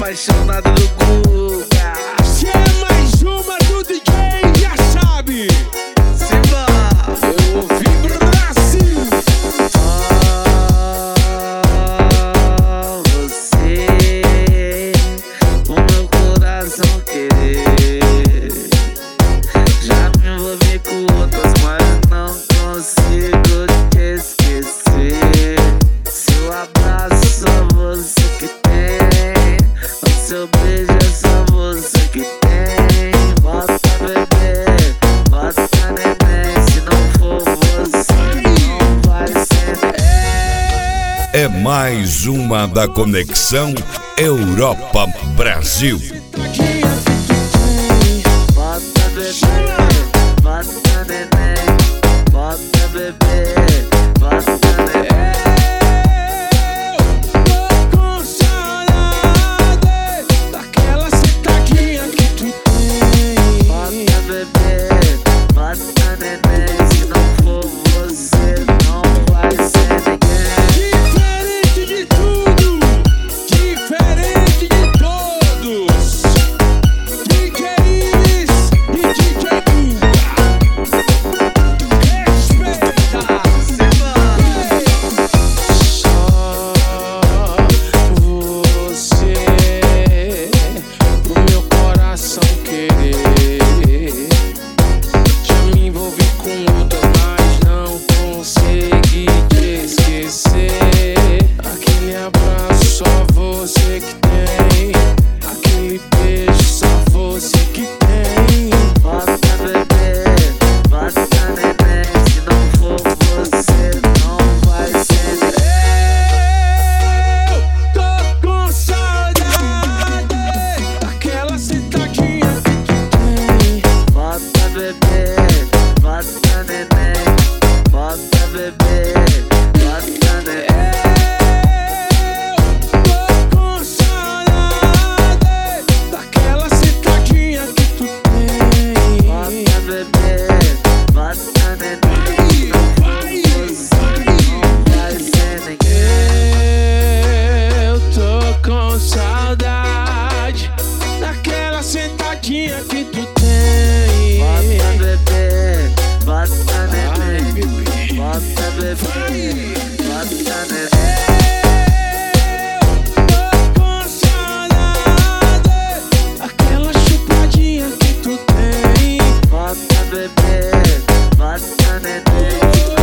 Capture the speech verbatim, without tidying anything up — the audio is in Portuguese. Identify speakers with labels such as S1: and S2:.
S1: apaixonado do Guga.
S2: Se é mais uma do D J, já sabe.
S1: Simba,
S2: Eu ouvi Brasil.
S1: Oh, você, o meu coração querer. Já me envolvi com outras, mas não consigo te esquecer. Seu abraço só você que tem, o seu beijo é só você que tem. Bota bebê, bota neném, se não for você não vai ser ninguém.
S3: É mais uma da Conexão Europa Brasil.
S1: Bota bebê, bota neném, bota bebê, bota neném.
S2: Eu tô com saudade daquela sentadinha que tu tem.
S1: Bota bebê, bota neném, se não for você não vai ser ninguém.
S2: Diferente de tudo, diferente de todos. D J Iris e D J Guga. Respeita.
S1: Simba,
S2: Só você, o meu coração querer. Já me envolvi com outras, mas não consegui te esquecer. Aquele abraço só você que tem, aquele beijo só você que tem.
S1: bota bebê, bota neném, se não for você não vai ser ninguém.
S2: Eu tô com saudade daquela sentadinha que tu tem.
S1: Bota bebê, bota neném, bota bebê, bota neném.
S2: Eu tô com saudade daquela sentadinha que tu tem.
S1: Bota bebê, bota neném,
S2: Vai,
S1: você não vai ser ninguém.
S2: Eu tô com saudade daquela sentadinha que tu tem.
S1: Bota bebê, bota
S2: Ai,
S1: neném,
S2: bebê.
S1: bota bebê, bota neném.
S2: Eu tô com saudade daquela chupadinha que tu tem.
S1: Bota bebê, bota neném.